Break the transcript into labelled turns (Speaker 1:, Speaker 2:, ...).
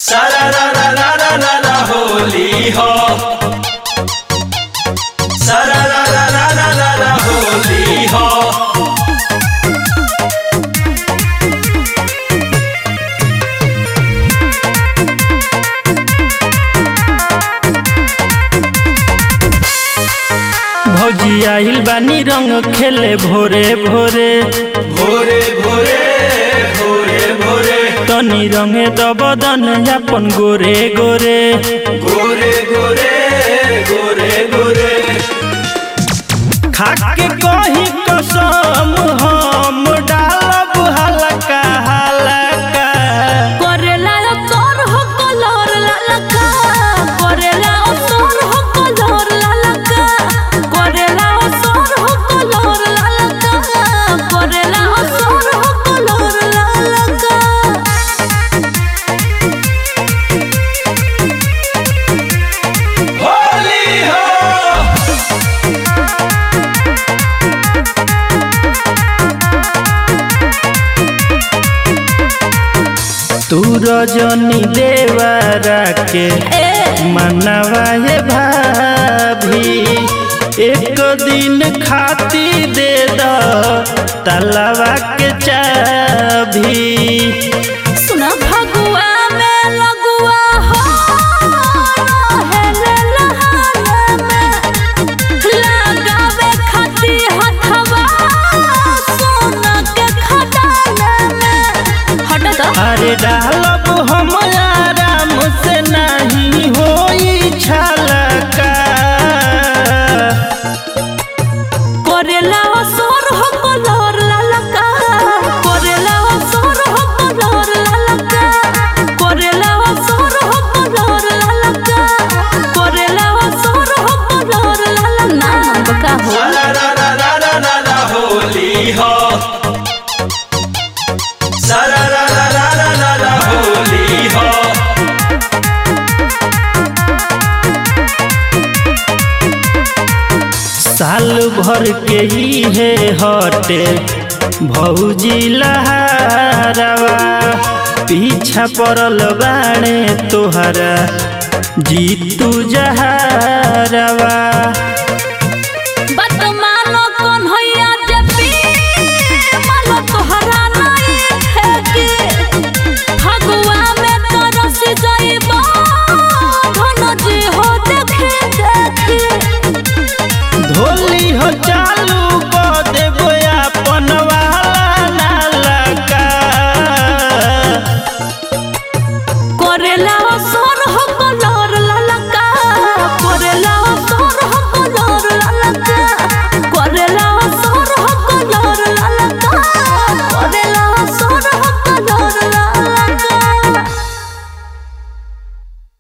Speaker 1: सारा रा रा रा रा रा रा होली हो सारा रा रा रा रा रा रा होली हो।
Speaker 2: भौजी आइल बानी रंग खेले भोरे भोरे
Speaker 1: भोरे भोरे भोरे भोरे
Speaker 2: तनी रंगे दबदन अपन गोरे गोरे
Speaker 1: गोरे गोरे गोरे गोरे
Speaker 2: खाके कही कसम हम डालब हलका हलका
Speaker 3: करेला तोर हो कलर ललका करेला तोर हो कलर ललका करेला तोर हो कलर ललका करेला तोर हो कलर ललका।
Speaker 1: होली हो
Speaker 2: तू रजनी देवरा के मनवा ये भाभी एक दिन खाती दे दो तलवा के चाभी।
Speaker 3: सुना फगुआ में लगुआ हो हेले लहाना में लगावे खाती हथवा सोना के खजाना में हट तो
Speaker 2: अरे डालब हम आराम से नहीं होई छलका
Speaker 3: करेला सोर हो कलर ललका करेला सोर हो कलर ललका करेला सोर हो कलर ललका करेला सोर हो कलर ललका ना बका हो
Speaker 1: सारा रा रा रा रा रा रा होली हो सारा रा रा रा रा रा रा होली हो।
Speaker 2: साल भर के ही है हटे भौजी लहरवा पीछा पड़ल बाणे तोहरा जीतू जहरवा।
Speaker 3: बात मानो कौन होया जपी मानो तोहरा नहीं ठेके फगुआ में तरस जाइबा धन जी हो देखे देखे
Speaker 2: धोली हो चालू को देबो अपन वाला नालका
Speaker 3: करेला सोर हो कलर